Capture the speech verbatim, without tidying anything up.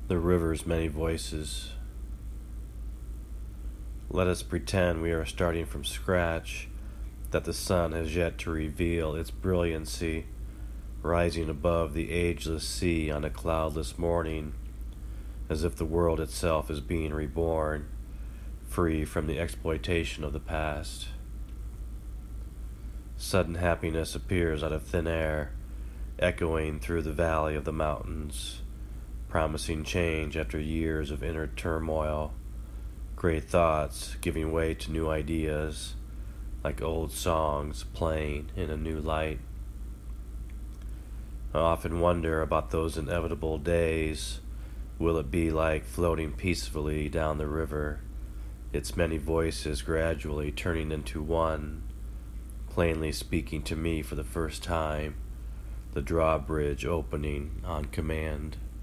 The river's many voices. Let us pretend we are starting from scratch, that the sun has yet to reveal its brilliancy, rising above the ageless sea on a cloudless morning, as if the world itself is being reborn, free from the exploitation of the past. Sudden happiness appears out of thin air, echoing through the valley of the mountains, promising change after years of inner turmoil, great thoughts giving way to new ideas, like old songs playing in a new light. I often wonder about those inevitable days. Will it be like floating peacefully down the river, its many voices gradually turning into one, plainly speaking to me for the first time, the drawbridge opening on command?